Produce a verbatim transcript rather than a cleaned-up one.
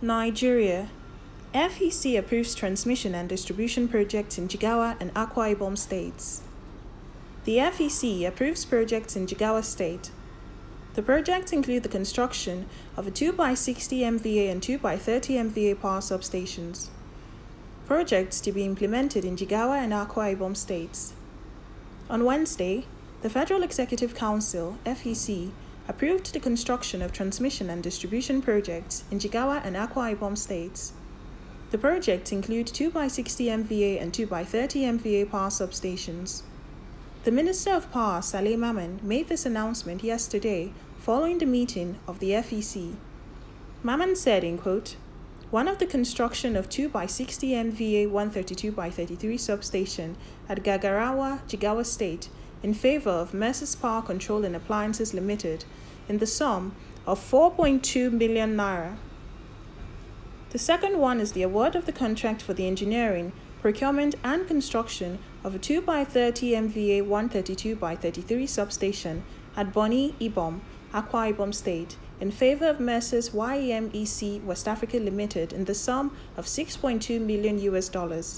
Nigeria. F E C approves transmission and distribution projects in Jigawa and Akwa Ibom states. The F E C approves projects in Jigawa State. The projects include the construction of a two by sixty megawatt and two by thirty megawatt power substations. Projects to be implemented in Jigawa and Akwa Ibom states. On Wednesday, the Federal Executive Council, F E C, approved the construction of transmission and distribution projects in Jigawa and Akwa Ibom states. The projects include two by sixty megawatt and two by thirty megawatt power substations. The Minister of Power, Saleh Maman, made this announcement yesterday following the meeting of the F E C. Maman said, in quote, "One of the construction of two by sixty megawatt one thirty-two by thirty-three substation at Gagarawa, Jigawa State, in favor of Merces Power Control and Appliances Limited in the sum of four point two million naira. The second one is the award of the contract for the engineering, procurement and construction of a two by thirty megawatt one thirty-two by thirty-three substation at Boni Ibom, Akwa Ibom State, in favor of Merces Y E M E C West Africa Limited in the sum of six point two million U S dollars.